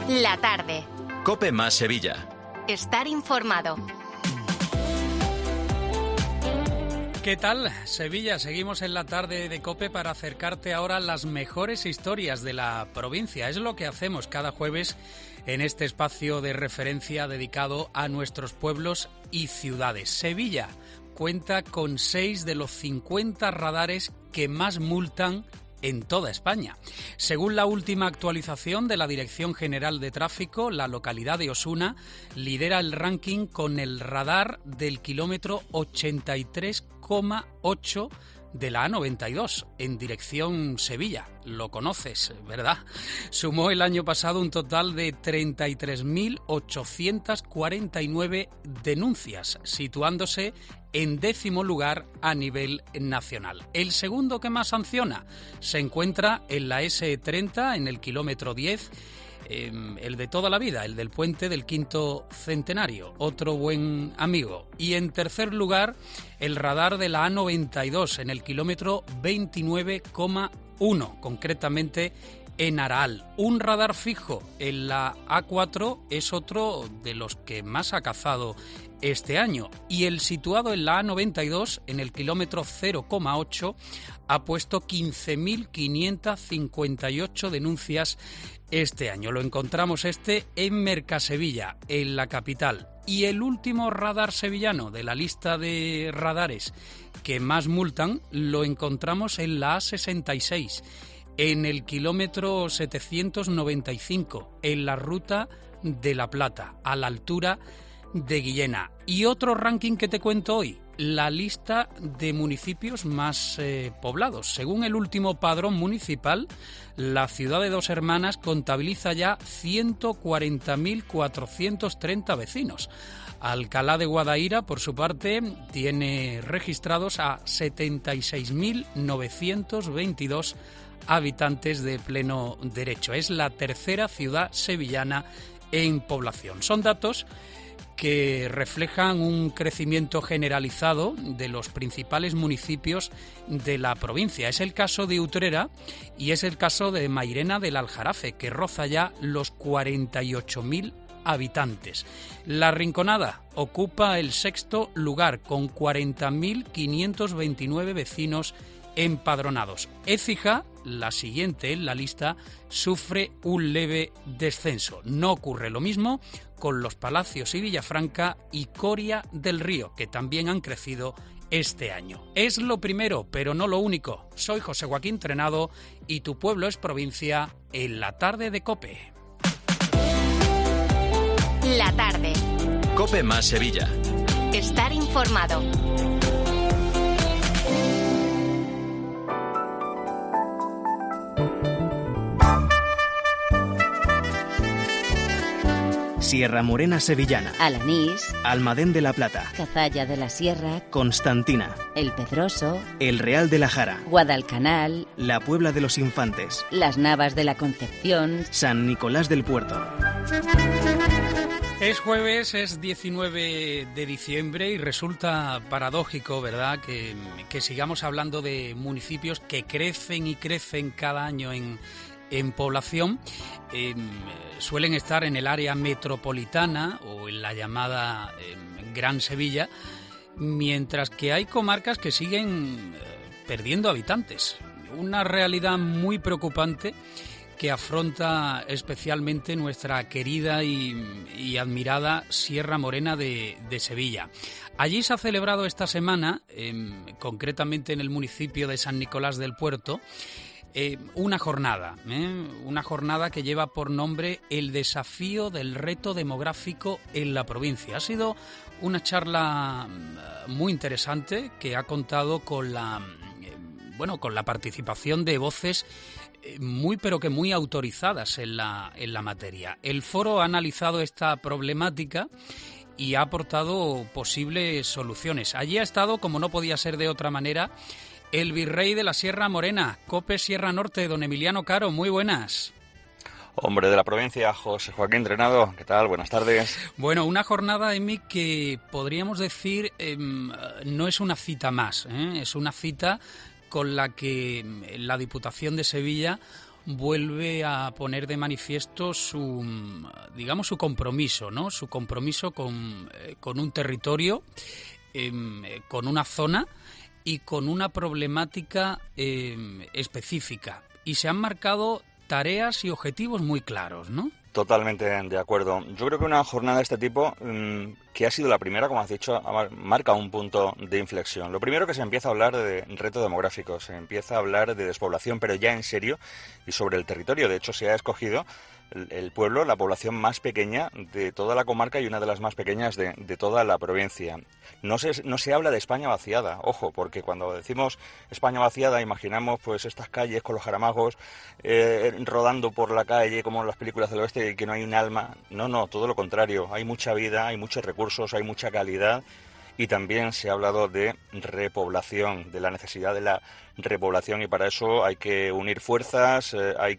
La tarde. COPE más Sevilla. Estar informado. ¿Qué tal, Sevilla? Seguimos en la tarde de COPE para acercarte ahora a las mejores historias de la provincia. Es lo que hacemos cada jueves en este espacio de referencia dedicado a nuestros pueblos y ciudades. Sevilla cuenta con 6 de los 50 radares que más multan en toda España. Según la última actualización de la Dirección General de Tráfico, la localidad de Osuna lidera el ranking con el radar del kilómetro 83,8 de la A92 en dirección Sevilla. Lo conoces, ¿verdad? Sumó el año pasado un total de 33.849 denuncias, situándose en 10º lugar a nivel nacional. El segundo que más sanciona se encuentra en la S30, en el kilómetro 10, el de toda la vida, el del puente del quinto centenario, otro buen amigo. Y en tercer lugar, el radar de la A92, en el kilómetro 29,1, concretamente en Araal. Un radar fijo en la A4 es otro de los que más ha cazado este año, y el situado en la A92, en el kilómetro 0,8, ha puesto 15.558 denuncias este año. Lo encontramos en Mercasevilla, en la capital. Y el último radar sevillano de la lista de radares que más multan lo encontramos en la A66, en el kilómetro 795, en la ruta de La Plata, a la altura de Guillena. Y otro ranking que te cuento hoy, la lista de municipios más poblados. Según el último padrón municipal, la ciudad de Dos Hermanas contabiliza ya 140.430 vecinos. Alcalá de Guadaira, por su parte, tiene registrados a 76.922 habitantes de pleno derecho. Es la tercera ciudad sevillana en población. Son datos que reflejan un crecimiento generalizado de los principales municipios de la provincia. Es el caso de Utrera y es el caso de Mairena del Aljarafe, que roza ya los 48.000 habitantes. La Rinconada ocupa el sexto lugar con 40.529 vecinos empadronados. Écija, la siguiente en la lista, sufre un leve descenso. No ocurre lo mismo con Los Palacios y Villafranca y Coria del Río, que también han crecido este año. Es lo primero, pero no lo único. Soy José Joaquín Trenado y tu pueblo es provincia en la tarde de COPE. La tarde. COPE más Sevilla. Estar informado. Sierra Morena sevillana, Alanís, Almadén de la Plata, Cazalla de la Sierra, Constantina, El Pedroso, El Real de la Jara, Guadalcanal, La Puebla de los Infantes, Las Navas de la Concepción, San Nicolás del Puerto. Es jueves, es 19 de diciembre y resulta paradójico, ¿verdad?, que sigamos hablando de municipios que crecen y crecen cada año en población. Suelen estar en el área metropolitana o en la llamada Gran Sevilla, mientras que hay comarcas que siguen perdiendo habitantes. Una realidad muy preocupante que afronta especialmente nuestra querida y admirada Sierra Morena de Sevilla. Allí se ha celebrado esta semana, concretamente en el municipio de San Nicolás del Puerto, una jornada que lleva por nombre El desafío del reto demográfico en la provincia. Ha sido una charla muy interesante que ha contado con la participación de voces muy autorizadas en la materia. El foro ha analizado esta problemática y ha aportado posibles soluciones. Allí ha estado, como no podía ser de otra manera, el virrey de la Sierra Morena, COPE Sierra Norte, don Emiliano Caro. Muy buenas. Hombre de la provincia, José Joaquín Trenado, ¿qué tal? Buenas tardes. Bueno, una jornada, Emi, que podríamos decir no es una cita más, es una cita con la que la Diputación de Sevilla vuelve a poner de manifiesto su compromiso, ¿no? Su compromiso con un territorio, con una zona y con una problemática específica. Y se han marcado tareas y objetivos muy claros, ¿no? Totalmente de acuerdo. Yo creo que una jornada de este tipo, que ha sido la primera, como has dicho, marca un punto de inflexión. Lo primero, que se empieza a hablar de reto demográfico, se empieza a hablar de despoblación, pero ya en serio, y sobre el territorio. De hecho, se ha escogido el pueblo, la población más pequeña de toda la comarca y una de las más pequeñas de toda la provincia. No se habla de España vaciada, ojo, porque cuando decimos España vaciada imaginamos pues estas calles con los jaramagos rodando por la calle como en las películas del oeste y que no hay un alma. No, todo lo contrario. Hay mucha vida, hay muchos recursos, hay mucha calidad. Y también se ha hablado de repoblación, de la necesidad de la repoblación, y para eso hay que unir fuerzas, hay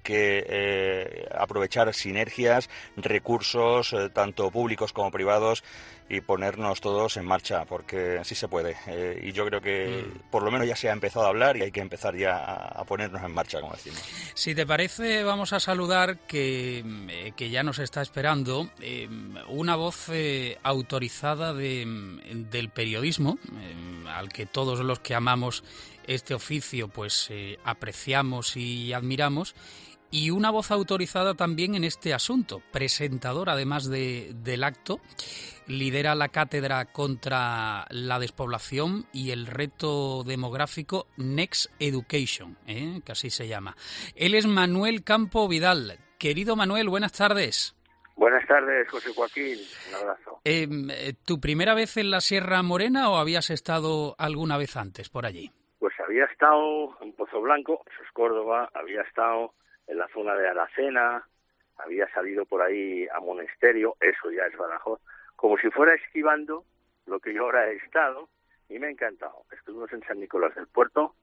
que aprovechar sinergias, recursos, tanto públicos como privados, y ponernos todos en marcha, porque sí se puede. Y yo creo que por lo menos ya se ha empezado a hablar y hay que empezar ya a ponernos en marcha, como decimos. Si te parece, vamos a saludar, que ya nos está esperando, una voz autorizada del periodismo, al que todos los que amamos este oficio pues apreciamos y admiramos, y una voz autorizada también en este asunto, presentador además del acto, lidera la cátedra contra la despoblación y el reto demográfico Next Education, que así se llama. Él es Manuel Campo Vidal. Querido Manuel, buenas tardes. Buenas tardes, José Joaquín. Un abrazo. ¿Tu primera vez en la Sierra Morena o habías estado alguna vez antes por allí? Pues había estado en Pozo Blanco, eso es Córdoba, había estado en la zona de Aracena, había salido por ahí a Monesterio, eso ya es Badajoz, como si fuera esquivando lo que yo ahora he estado, y me ha encantado. Estuvimos en San Nicolás del Puerto,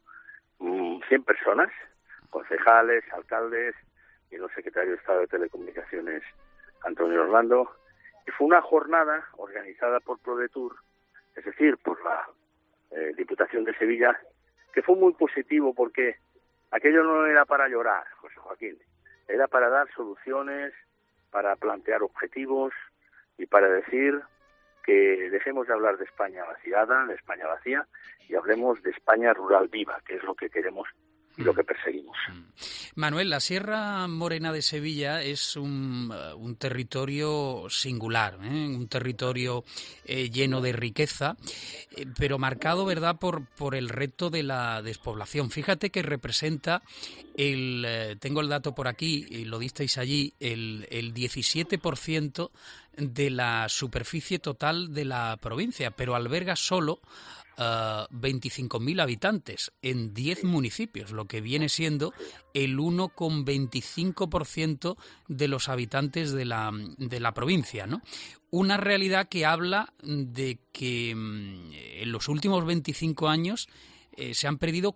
100 personas, concejales, alcaldes y el secretario de Estado de Telecomunicaciones, Antonio Orlando, y fue una jornada organizada por ProDetour, es decir, por la Diputación de Sevilla, que fue muy positivo, porque aquello no era para llorar, José Joaquín, era para dar soluciones, para plantear objetivos y para decir que dejemos de hablar de España vaciada, de España vacía, y hablemos de España rural viva, que es lo que queremos y lo que perseguimos. Manuel, la Sierra Morena de Sevilla es un territorio singular, un territorio lleno de riqueza, pero marcado, ¿verdad?, por el reto de la despoblación. Fíjate que representa tengo el dato por aquí, y lo disteis allí, el 17% de la superficie total de la provincia, pero alberga solo 25.000 habitantes en 10 municipios, lo que viene siendo el 1,25% de los habitantes de la provincia, ¿no? Una realidad que habla de que en los últimos 25 años se han perdido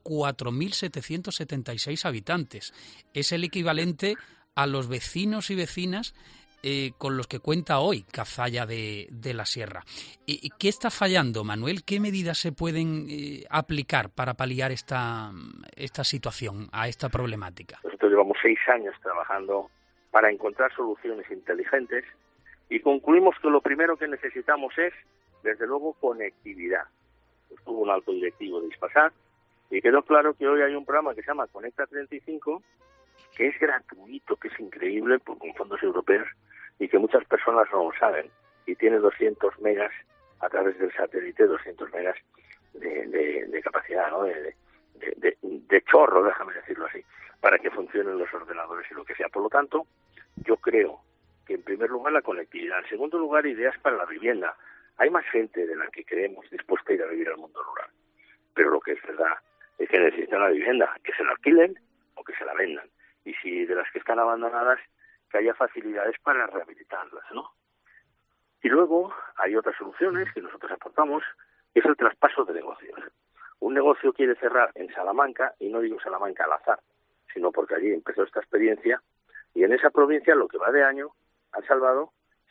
4.776 habitantes. Es el equivalente a los vecinos y vecinas con los que cuenta hoy Cazalla de la Sierra. ¿Y qué está fallando, Manuel? ¿Qué medidas se pueden aplicar para paliar esta situación, a esta problemática? Nosotros llevamos 6 años trabajando para encontrar soluciones inteligentes y concluimos que lo primero que necesitamos es, desde luego, conectividad. Estuvo un alto directivo de Hispasat y quedó claro que hoy hay un programa que se llama Conecta 35, que es gratuito, que es increíble, con fondos europeos, y que muchas personas no lo saben, y tiene 200 megas a través del satélite, 200 megas de capacidad, ¿no? de chorro, déjame decirlo así, para que funcionen los ordenadores y lo que sea. Por lo tanto, yo creo que en primer lugar la conectividad, en segundo lugar ideas para la vivienda. Hay más gente de la que creemos dispuesta a ir a vivir al mundo rural, pero lo que es verdad es que necesitan la vivienda, que se la alquilen o que se la vendan, y si de las que están abandonadas, que haya facilidades para rehabilitarlas, ¿no? Y luego hay otras soluciones que nosotros aportamos, que es el traspaso de negocios. Un negocio quiere cerrar en Salamanca, y no digo Salamanca al azar, sino porque allí empezó esta experiencia, y en esa provincia, lo que va de año, han salvado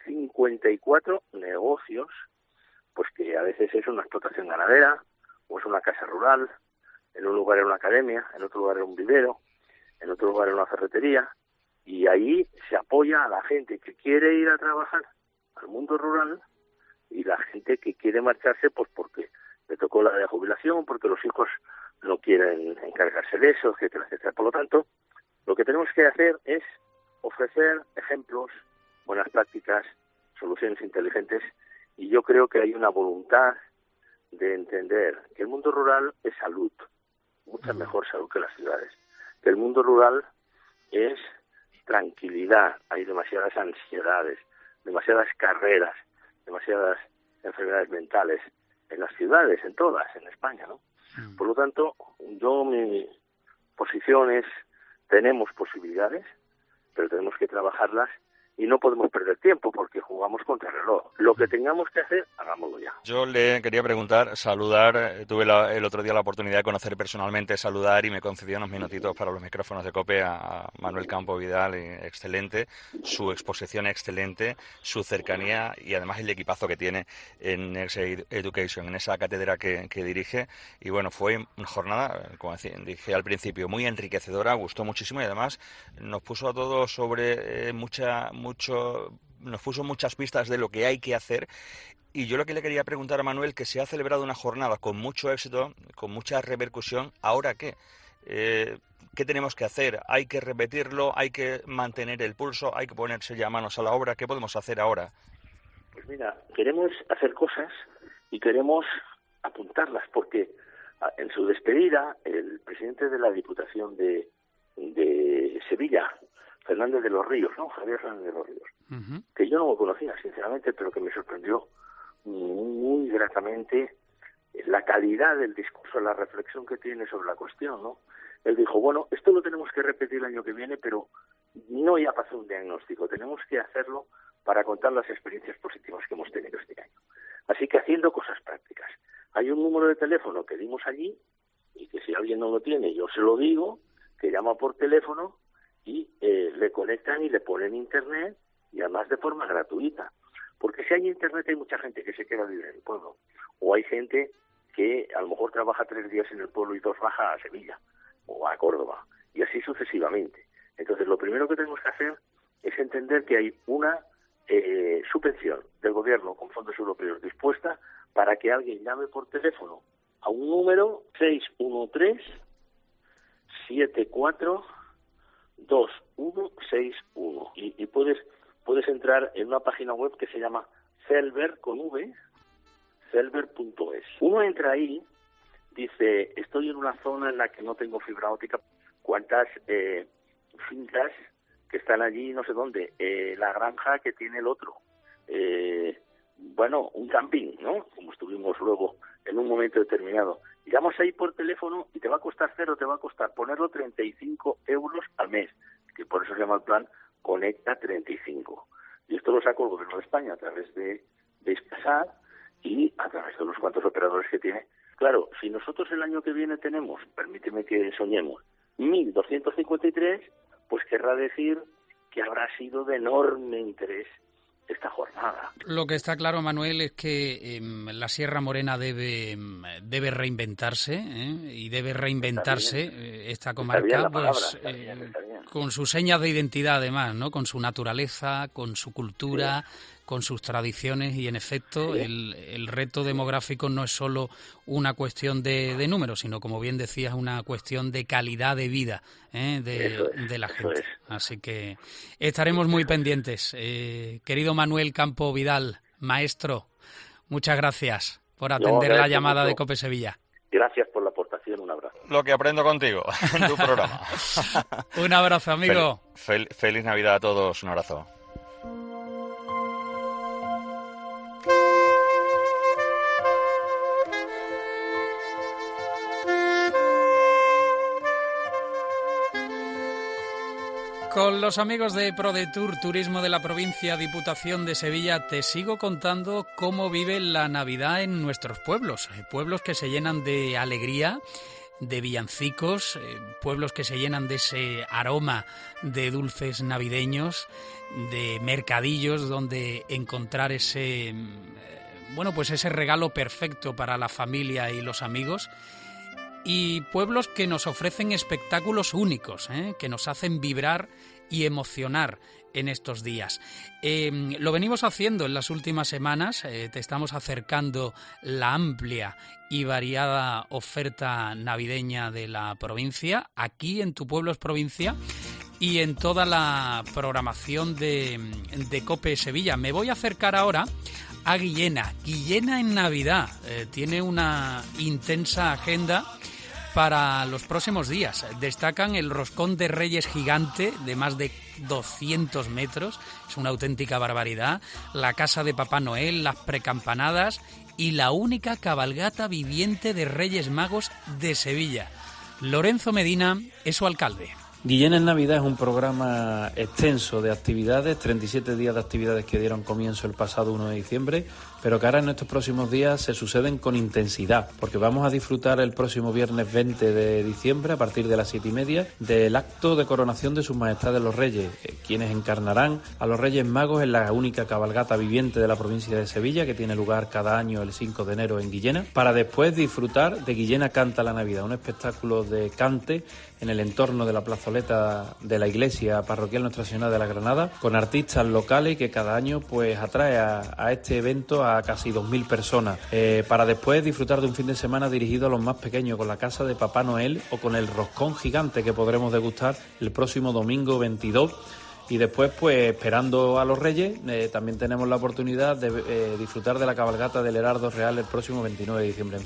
54 negocios, pues que a veces es una explotación ganadera, o es una casa rural, en un lugar era una academia, en otro lugar era un vivero, en otro lugar en una ferretería, y ahí se apoya a la gente que quiere ir a trabajar al mundo rural y la gente que quiere marcharse pues porque le tocó la de jubilación, porque los hijos no quieren encargarse de eso, etcétera, etcétera. Por lo tanto, lo que tenemos que hacer es ofrecer ejemplos, buenas prácticas, soluciones inteligentes, y yo creo que hay una voluntad de entender que el mundo rural es salud, mucha mejor salud que las ciudades, que el mundo rural es tranquilidad, hay demasiadas ansiedades, demasiadas carreras, demasiadas enfermedades mentales en las ciudades, en todas, en España, ¿no? Por lo tanto, mi posición es, tenemos posibilidades, pero tenemos que trabajarlas y no podemos perder tiempo porque jugamos contra el reloj. Lo que tengamos que hacer, hagámoslo ya. Yo le quería preguntar, saludar, tuve el otro día la oportunidad de conocer personalmente, saludar, y me concedió unos minutitos para los micrófonos de COPE a Manuel Campo Vidal, excelente, su exposición excelente, su cercanía y además el equipazo que tiene en Next Education, en esa cátedra que dirige. Y bueno, fue una jornada, como dije al principio, muy enriquecedora, gustó muchísimo y además nos puso a todos sobre nos puso muchas pistas de lo que hay que hacer. Y yo lo que le quería preguntar a Manuel, que se ha celebrado una jornada con mucho éxito, con mucha repercusión, ¿ahora qué? ¿Qué tenemos que hacer? ¿Hay que repetirlo? ¿Hay que mantener el pulso? ¿Hay que ponerse ya manos a la obra? ¿Qué podemos hacer ahora? Pues mira, queremos hacer cosas y queremos apuntarlas, porque en su despedida el presidente de la Diputación de Sevilla, Fernández de los Ríos, ¿no? Javier Fernández de los Ríos, que yo no lo conocía, sinceramente, pero que me sorprendió muy gratamente la calidad del discurso, la reflexión que tiene sobre la cuestión, ¿no? Él dijo, bueno, esto lo tenemos que repetir el año que viene, pero no ya para hacer un diagnóstico, tenemos que hacerlo para contar las experiencias positivas que hemos tenido este año. Así que haciendo cosas prácticas. Hay un número de teléfono que dimos allí, y que si alguien no lo tiene, yo se lo digo, que llama por teléfono, y le conectan y le ponen internet, y además de forma gratuita. Porque si hay internet hay mucha gente que se queda a vivir en el pueblo, o hay gente que a lo mejor trabaja 3 días en el pueblo y 2 baja a Sevilla o a Córdoba, y así sucesivamente. Entonces lo primero que tenemos que hacer es entender que hay una subvención del gobierno con fondos europeos dispuesta para que alguien llame por teléfono a un número 613-74-2161 y puedes entrar en una página web que se llama Celver con V, celver.es. Uno entra ahí, dice, estoy en una zona en la que no tengo fibra óptica, cuántas fincas que están allí, no sé dónde, la granja que tiene el otro, bueno, un camping, ¿no? Como estuvimos luego en un momento determinado. Llamas ahí por teléfono y te va a costar cero, te va a costar ponerlo 35 euros al mes, que por eso se llama el plan Conecta 35. Y esto lo sacó el Gobierno de España a través de Ispasat y a través de unos cuantos operadores que tiene. Claro, si nosotros el año que viene tenemos, permíteme que soñemos, 1.253, pues querrá decir que habrá sido de enorme interés esta jornada. Lo que está claro, Manuel, es que la Sierra Morena debe reinventarse, y debe reinventarse esta comarca pues, con sus señas de identidad, además, ¿no? Con su naturaleza, con su cultura, con sus tradiciones, y en efecto el reto demográfico no es solo una cuestión de números, sino, como bien decías, una cuestión de calidad de vida de la gente. Así que estaremos muy pendientes. Querido Manuel Campo Vidal, maestro, muchas gracias por atender la llamada mucho de COPE Sevilla. Gracias por la aportación, un abrazo. Lo que aprendo contigo en tu programa. Un abrazo, amigo. Feliz Navidad a todos, un abrazo. Con los amigos de ProDetour, Turismo de la Provincia, Diputación de Sevilla, te sigo contando cómo vive la Navidad en nuestros pueblos. Pueblos que se llenan de alegría, de villancicos, pueblos que se llenan de ese aroma de dulces navideños, de mercadillos donde encontrar ese regalo perfecto para la familia y los amigos. y pueblos que nos ofrecen espectáculos únicos, que nos hacen vibrar y emocionar en estos días. Lo venimos haciendo en las últimas semanas, te estamos acercando la amplia y variada oferta navideña de la provincia, aquí en Tu Pueblo es Provincia y en toda la programación de COPE Sevilla. Me voy a acercar ahora a Guillena. Guillena en Navidad tiene una intensa agenda para los próximos días. Destacan el roscón de Reyes gigante de más de 200 metros, es una auténtica barbaridad, la casa de Papá Noel, las precampanadas y la única cabalgata viviente de Reyes Magos de Sevilla. Lorenzo Medina es su alcalde. Guillena en Navidad es un programa extenso de actividades, 37 días de actividades que dieron comienzo el pasado 1 de diciembre, pero que ahora en estos próximos días se suceden con intensidad, porque vamos a disfrutar el próximo viernes 20 de diciembre, a partir de las 7:30, del acto de coronación de Sus Majestades los Reyes, quienes encarnarán a los Reyes Magos en la única cabalgata viviente de la provincia de Sevilla, que tiene lugar cada año el 5 de enero en Guillena, para después disfrutar de Guillena Canta la Navidad, un espectáculo de cante en el entorno de la plazoleta de la iglesia parroquial Nuestra Señora de la Granada, con artistas locales que cada año pues atrae a este evento a casi 2.000 personas, para después disfrutar de un fin de semana dirigido a los más pequeños, con la casa de Papá Noel o con el roscón gigante que podremos degustar el próximo domingo 22. Y después, pues esperando a los Reyes, también tenemos la oportunidad de disfrutar de la cabalgata del Heraldo Real el próximo 29 de diciembre.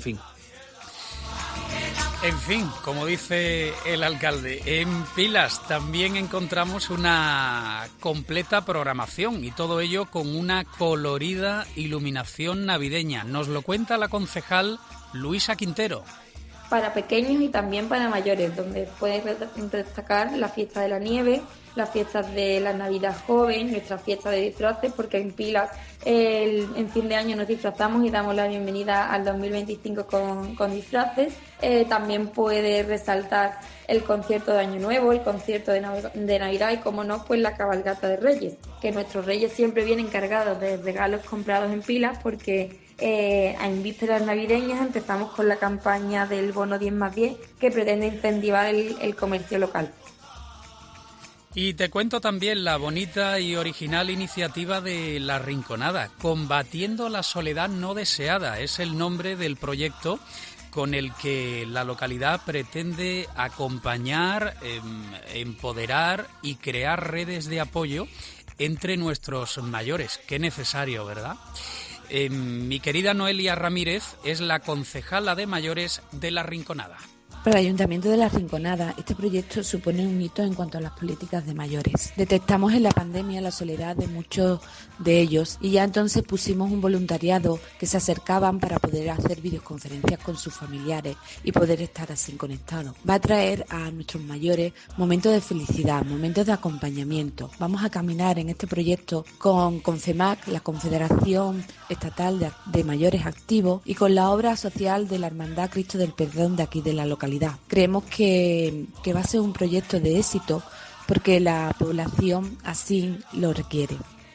En fin, como dice el alcalde, en Pilas también encontramos una completa programación y todo ello con una colorida iluminación navideña. Nos lo cuenta la concejal Luisa Quintero. Para pequeños y también para mayores, donde pueden destacar la fiesta de la nieve, las fiestas de la Navidad joven, nuestra fiesta de disfraces, porque en Pilas en fin de año nos disfrazamos y damos la bienvenida al 2025 con disfraces. También puede resaltar el concierto de Año Nuevo, el concierto de Navidad y, como no, pues la cabalgata de Reyes, que nuestros Reyes siempre vienen cargados de regalos comprados en Pilas, porque en vísperas navideñas empezamos con la campaña del bono 10+10, que pretende incentivar el comercio local. Y te cuento también la bonita y original iniciativa de La Rinconada, Combatiendo la Soledad No Deseada. Es el nombre del proyecto con el que la localidad pretende acompañar, empoderar y crear redes de apoyo entre nuestros mayores. Qué necesario, ¿verdad? Mi querida Noelia Ramírez es la concejala de mayores de La Rinconada. Para el Ayuntamiento de La Rinconada, este proyecto supone un hito en cuanto a las políticas de mayores. Detectamos en la pandemia la soledad de muchos de ellos y ya entonces pusimos un voluntariado que se acercaban para poder hacer videoconferencias con sus familiares y poder estar así conectados. Va a traer a nuestros mayores momentos de felicidad, momentos de acompañamiento. Vamos a caminar en este proyecto con CEMAC, la Confederación Estatal de Mayores Activos, y con la obra social de la Hermandad Cristo del Perdón de aquí de la localidad. Creemos que va a ser un proyecto de éxito porque la población así lo requiere.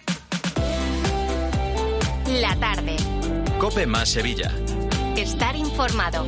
La tarde. COPE más Sevilla. Estar informado.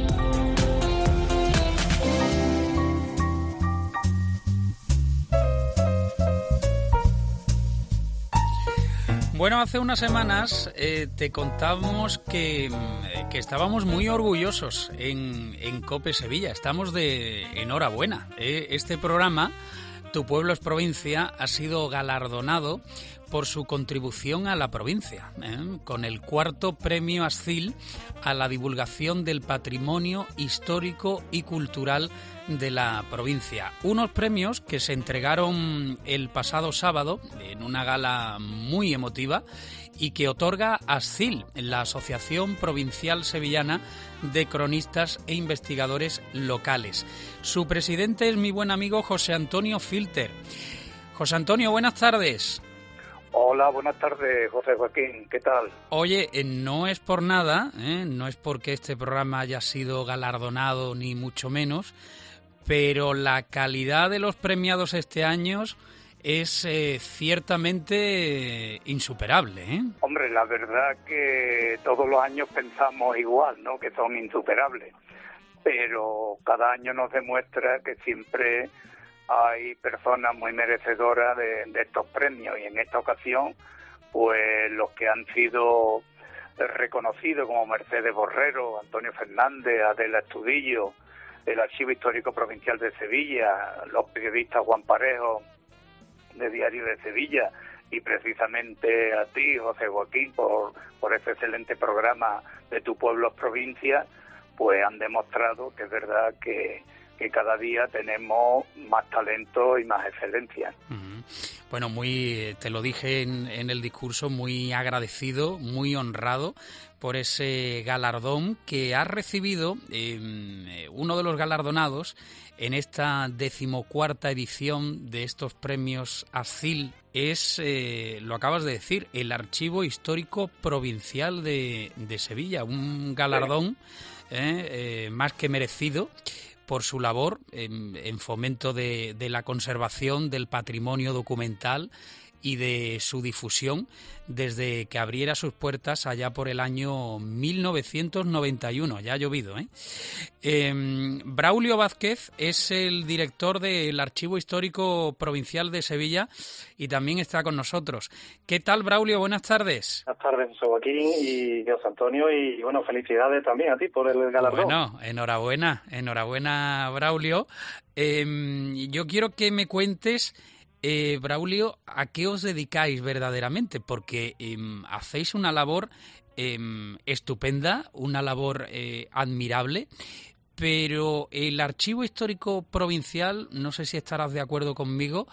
Bueno, hace unas semanas te contábamos que estábamos muy orgullosos en COPE Sevilla. Estamos de enhorabuena. Este programa, Tu Pueblo es Provincia, ha sido galardonado por su contribución a la provincia, con el 4º premio Ascil a la divulgación del patrimonio histórico y cultural de la provincia. Unos premios que se entregaron el pasado sábado en una gala muy emotiva y que otorga Ascil, la Asociación Provincial Sevillana de Cronistas e Investigadores Locales. Su presidente es mi buen amigo José Antonio Filter. José Antonio, buenas tardes. Hola, buenas tardes, José Joaquín, ¿qué tal? Oye, no es por nada, no es porque este programa haya sido galardonado ni mucho menos, pero la calidad de los premiados este año es ciertamente insuperable, Hombre, la verdad que todos los años pensamos igual, ¿no?, que son insuperables. pero cada año nos demuestra que siempre hay personas muy merecedoras de estos premios, y en esta ocasión pues los que han sido reconocidos como Mercedes Borrero, Antonio Fernández, Adela Estudillo, el Archivo Histórico Provincial de Sevilla, los periodistas Juan Parejo de Diario de Sevilla, y precisamente a ti, José Joaquín, por ese excelente programa de Tu Pueblo es Provincia, pues han demostrado que es verdad que cada día tenemos más talento y más excelencia. Bueno, te lo dije en el discurso, muy agradecido, muy honrado por ese galardón que ha recibido uno de los galardonados en esta 14ª edición de estos premios ASCIL. Es, lo acabas de decir, el Archivo Histórico Provincial de Sevilla, un galardón más que merecido por su labor en fomento de la conservación del patrimonio documental y de su difusión desde que abriera sus puertas allá por el año 1991. Ya ha llovido, Braulio Vázquez es el director del Archivo Histórico Provincial de Sevilla y también está con nosotros. ¿Qué tal, Braulio? Buenas tardes. Buenas tardes, José Joaquín y José Antonio, y bueno, felicidades también a ti por el galardón. Bueno, enhorabuena, Braulio. Yo quiero que me cuentes, Braulio, ¿a qué os dedicáis verdaderamente? Porque hacéis una labor estupenda, una labor admirable, pero el Archivo Histórico Provincial, no sé si estarás de acuerdo conmigo,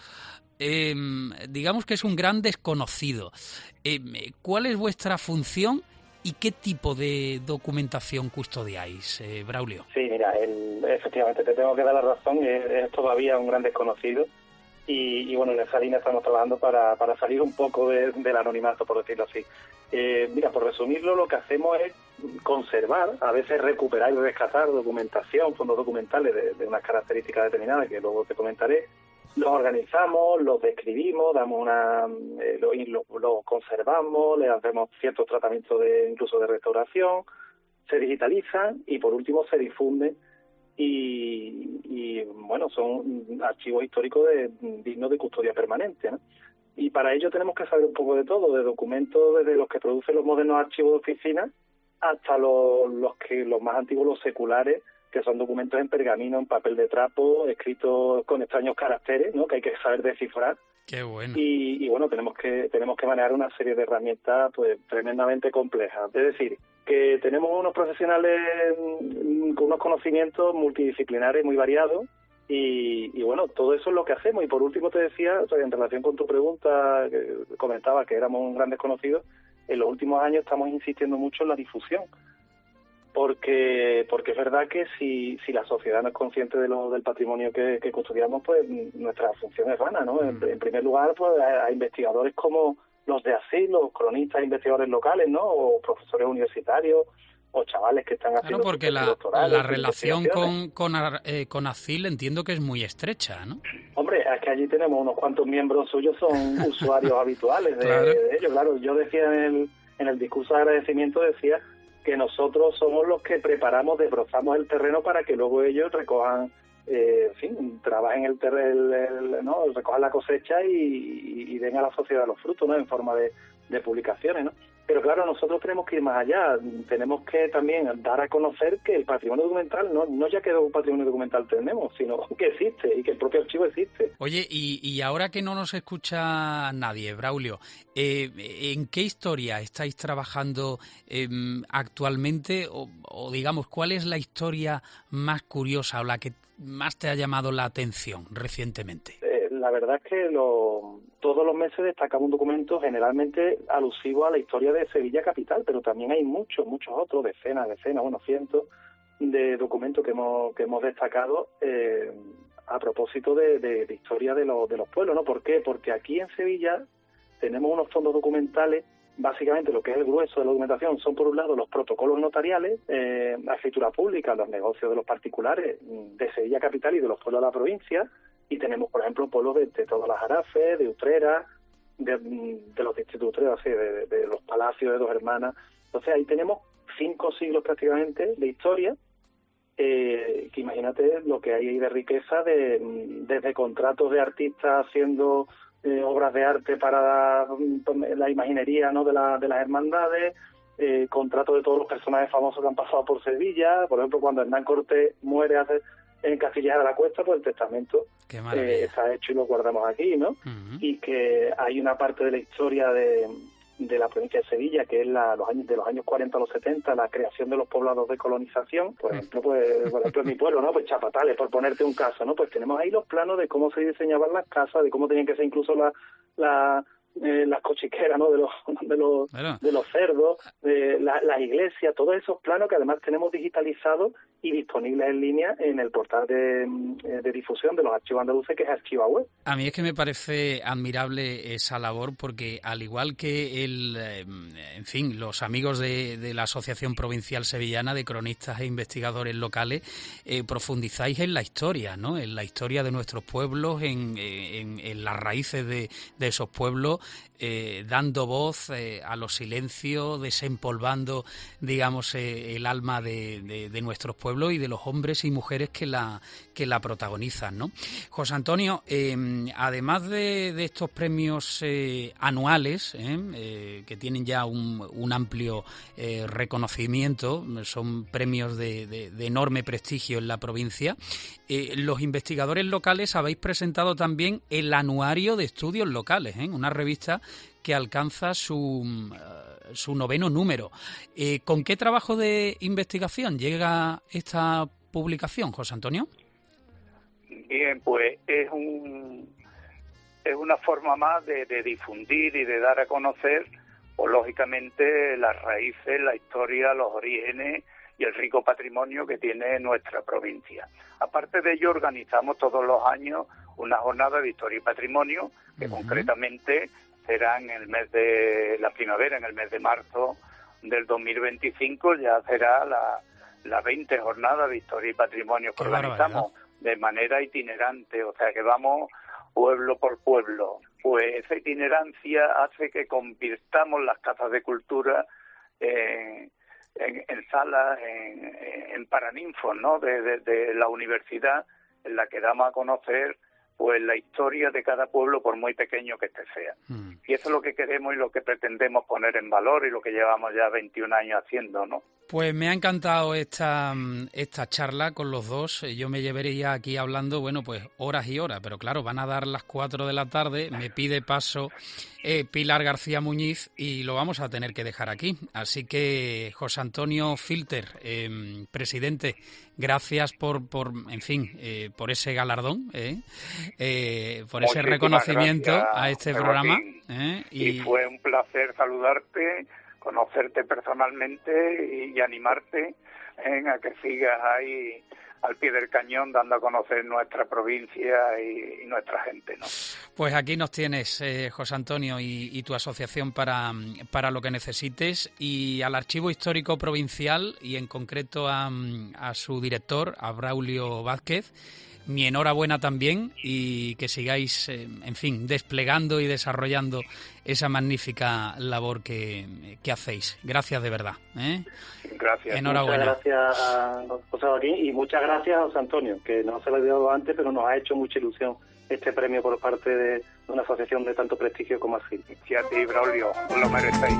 digamos que es un gran desconocido. ¿Cuál es vuestra función y qué tipo de documentación custodiáis, Braulio? Sí, mira, efectivamente te tengo que dar la razón, es todavía un gran desconocido. Y bueno, en esa línea estamos trabajando para salir un poco del anonimato, por decirlo así. Mira, por resumirlo, lo que hacemos es conservar, a veces recuperar y rescatar documentación, fondos documentales de unas características determinadas que luego te comentaré. Los organizamos, los describimos, damos lo conservamos, le hacemos ciertos tratamientos incluso de restauración, se digitalizan y por último se difunden. Y bueno, son archivos históricos dignos de custodia permanente, ¿no? Y para ello tenemos que saber un poco de todo, de documentos desde los que producen los modernos archivos de oficina hasta los más antiguos, los seculares, que son documentos en pergamino, en papel de trapo, escritos con extraños caracteres, ¿no?, que hay que saber descifrar. Qué bueno. Y bueno, tenemos que manejar una serie de herramientas pues tremendamente complejas. Es decir, que tenemos unos profesionales con unos conocimientos multidisciplinares muy variados y bueno, todo eso es lo que hacemos. Y por último te decía, o sea, en relación con tu pregunta, que comentaba que éramos un gran desconocido, en los últimos años estamos insistiendo mucho en la difusión. Porque es verdad que si la sociedad no es consciente del patrimonio que custodiamos, pues nuestra función es vana, ¿no? En primer lugar, pues a investigadores como los de ASCIL, los cronistas e investigadores locales, ¿no?, o profesores universitarios, o chavales que están haciendo... Claro, porque la relación con ASCIL entiendo que es muy estrecha, ¿no? Hombre, es que allí tenemos unos cuantos miembros suyos, son usuarios habituales de ellos. Claro, yo decía en el discurso de agradecimiento, decía que nosotros somos los que preparamos, desbrozamos el terreno para que luego ellos recojan, trabajen el terreno, ¿no?, recojan la cosecha y den a la sociedad los frutos, ¿no?, en forma de publicaciones, ¿no? Pero claro, nosotros tenemos que ir más allá, tenemos que también dar a conocer que el patrimonio documental no ya que un patrimonio documental tenemos, sino que existe y que el propio archivo existe. Oye, y ahora que no nos escucha nadie, Braulio, ¿en qué historia estáis trabajando actualmente? O digamos, ¿cuál es la historia más curiosa o la que más te ha llamado la atención recientemente? La verdad es que todos los meses destacamos un documento generalmente alusivo a la historia de Sevilla capital, pero también hay muchos otros, decenas, cientos de documentos que hemos destacado a propósito de historia de los pueblos, ¿no? ¿Por qué? Porque aquí en Sevilla tenemos unos fondos documentales. Básicamente lo que es el grueso de la documentación son, por un lado, los protocolos notariales, la escritura pública, los negocios de los particulares de Sevilla capital y de los pueblos de la provincia. Y tenemos, por ejemplo, pueblos de todas las Jarafes, de Utrera, de los distritos de Utrera, sí, de los palacios de Dos Hermanas. Entonces ahí tenemos 5 siglos prácticamente de historia que imagínate lo que hay ahí de riqueza, desde contratos de artistas haciendo obras de arte para la imaginería, ¿no?, de las hermandades, contratos de todos los personajes famosos que han pasado por Sevilla. Por ejemplo, cuando Hernán Cortés muere en Castilla de la Cuesta, pues el testamento está hecho y lo guardamos aquí, ¿no? Uh-huh. Y que hay una parte de la historia de la provincia de Sevilla, que es de los años 40 a los 70, la creación de los poblados de colonización. Por ejemplo, en mi pueblo, ¿no?, pues Chapatales, por ponerte un caso, ¿no? Pues tenemos ahí los planos de cómo se diseñaban las casas, de cómo tenían que ser incluso las cochiqueras, ¿no?, de los cerdos, de las iglesias, todos esos planos que además tenemos digitalizados y disponibles en línea en el portal de difusión de los archivos andaluces, que es Archiva Web. A mí es que me parece admirable esa labor, porque al igual que los amigos de la Asociación Provincial Sevillana de Cronistas e Investigadores Locales, profundizáis en la historia, ¿no?, en la historia de nuestros pueblos, en las raíces de esos pueblos, dando voz a los silencios, desempolvando, digamos, el alma de nuestros pueblos y de los hombres y mujeres que la protagonizan, ¿no? José Antonio, además de estos premios anuales, que tienen ya un amplio reconocimiento, son premios de enorme prestigio en la provincia, los investigadores locales habéis presentado también el Anuario de Estudios Locales, una revista que alcanza su 9º número. ¿Con qué trabajo de investigación llega esta publicación, José Antonio? Bien, pues es una forma más de difundir y de dar a conocer, pues, lógicamente, las raíces, la historia, los orígenes y el rico patrimonio que tiene nuestra provincia. Aparte de ello, organizamos todos los años una jornada de historia y patrimonio, que concretamente será en el mes de la primavera, en el mes de marzo del 2025, ya será la 20 jornada de historia y patrimonio que organizamos de manera itinerante, o sea que vamos pueblo por pueblo. Pues esa itinerancia hace que convirtamos las casas de cultura en salas, en paraninfos, ¿no?, de la universidad, en la que damos a conocer, pues, la historia de cada pueblo, por muy pequeño que este sea. Y eso es lo que queremos y lo que pretendemos poner en valor y lo que llevamos ya 21 años haciendo, ¿no? Pues me ha encantado esta charla con los dos. Yo me llevaría aquí hablando, pues horas y horas, pero claro, van a dar las 4 de la tarde, me pide paso Pilar García Muñiz y lo vamos a tener que dejar aquí. Así que, José Antonio Filter, presidente, gracias por ese galardón, por ese reconocimiento a este programa. Y fue un placer saludarte, conocerte personalmente y animarte a que sigas ahí al pie del cañón dando a conocer nuestra provincia y nuestra gente, ¿no? Pues aquí nos tienes, José Antonio, y tu asociación para lo que necesites, y al Archivo Histórico Provincial y en concreto a su director, a Braulio Vázquez, mi enhorabuena también, y que sigáis, desplegando y desarrollando esa magnífica labor que hacéis. Gracias de verdad. Gracias. Enhorabuena. Muchas gracias a José Joaquín y muchas gracias a José Antonio, que no se lo he olvidado antes, pero nos ha hecho mucha ilusión este premio por parte de una asociación de tanto prestigio como así. Y a ti, Braulio, os lo merecéis.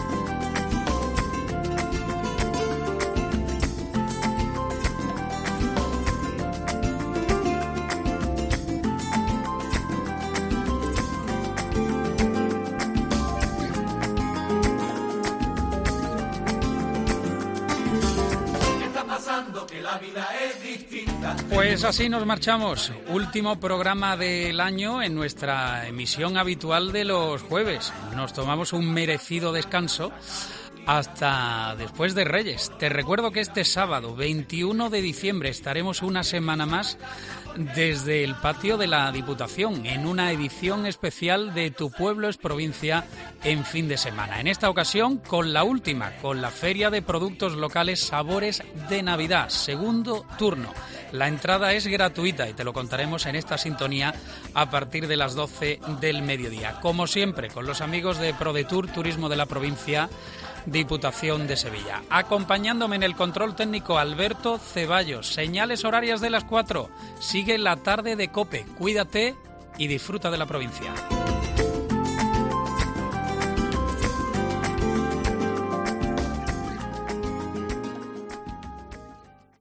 Pues así nos marchamos. Último programa del año en nuestra emisión habitual de los jueves. Nos tomamos un merecido descanso hasta después de Reyes. Te recuerdo que este sábado, 21 de diciembre, estaremos una semana más desde el patio de la Diputación, en una edición especial de Tu Pueblo es Provincia en fin de semana. En esta ocasión con la última, con la Feria de Productos Locales Sabores de Navidad, segundo turno. La entrada es gratuita y te lo contaremos en esta sintonía a partir de las 12 del mediodía. Como siempre, con los amigos de ProDetour, Turismo de la Provincia, Diputación de Sevilla. Acompañándome en el control técnico Alberto Ceballos. Señales horarias de las 4. Sigue la tarde de COPE. Cuídate y disfruta de la provincia.